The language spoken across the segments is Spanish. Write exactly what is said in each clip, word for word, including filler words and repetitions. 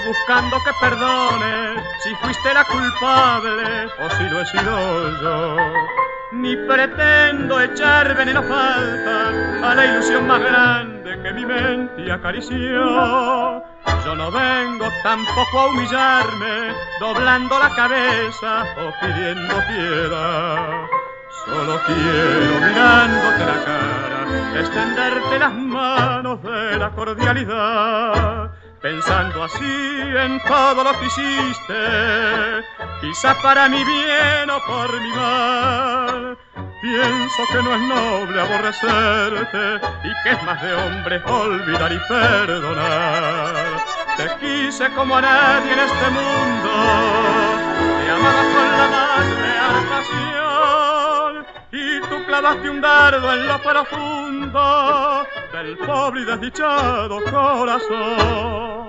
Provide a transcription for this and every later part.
buscando que perdone si fuiste la culpable o si lo he sido yo. Ni pretendo echar veneno falta a la ilusión más grande que mi mente acarició. Yo no vengo tampoco a humillarme, doblando la cabeza o pidiendo piedad. Solo quiero, mirándote la cara, extenderte las manos de la cordialidad. Pensando así en todo lo que hiciste, quizá para mi bien o por mi mal. Pienso que no es noble aborrecerte y que es más de hombre olvidar y perdonar. Te quise como a nadie en este mundo, te amaba con la más real pasión, y tú clavaste un dardo en lo profundo del pobre y desdichado corazón.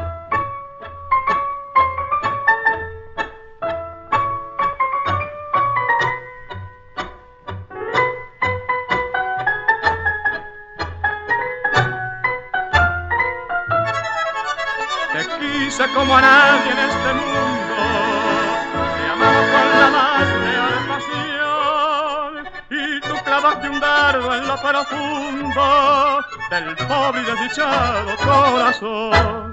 Te quise como a nadie en este mundo, te amaba con la más real pasión, y tú clavaste un dardo en lo profundo del pobre y desdichado corazón.